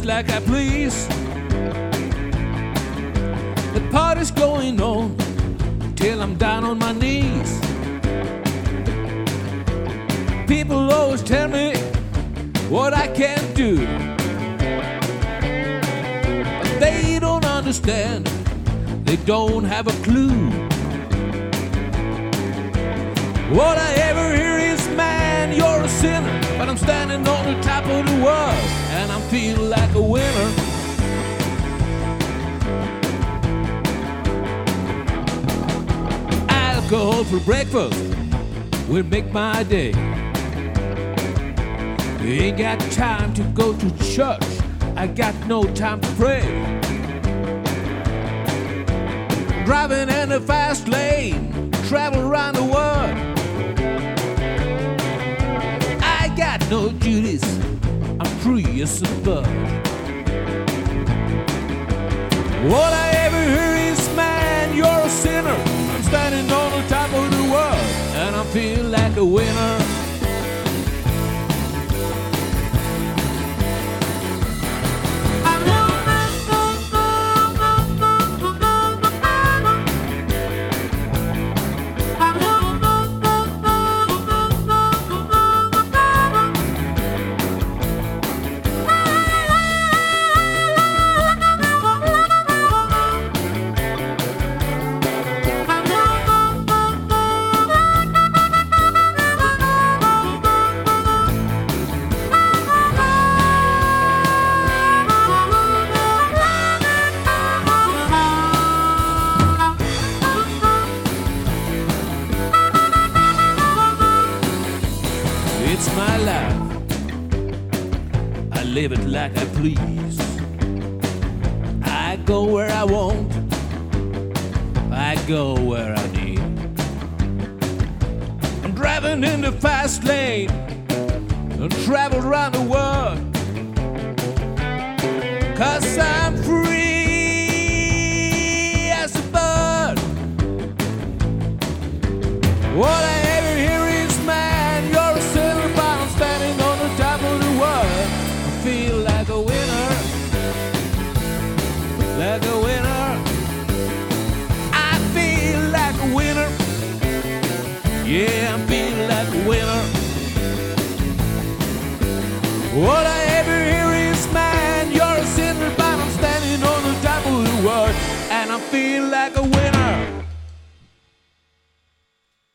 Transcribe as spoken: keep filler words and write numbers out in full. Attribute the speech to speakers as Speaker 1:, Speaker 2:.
Speaker 1: just like I please. The party's going on till I'm down on my knees. People always tell me what I can't do, but they don't understand, they don't have a clue. What I ever hear is, man, you're a sinner, but I'm standing on the top of the world and I'm feeling like a winner. Alcohol for breakfast will make my day. Ain't got time to go to church, I got no time to pray. Driving in the fast lane, travel around the world. I got no duties, I'm free as a bird. What I ever hear is, man, you're a sinner. I'm standing on the top of the world and I feel like a winner. It's my life, I live it like I please. I go where I want, I go where I need. I'm driving in the fast lane and travel around the world, 'cause I'm free as a bird. What I ever hear is, man, you're a sinner, but I'm standing on the top of the world. I feel like a winner, like a winner. I feel like a winner. Yeah, I feel like a winner. What I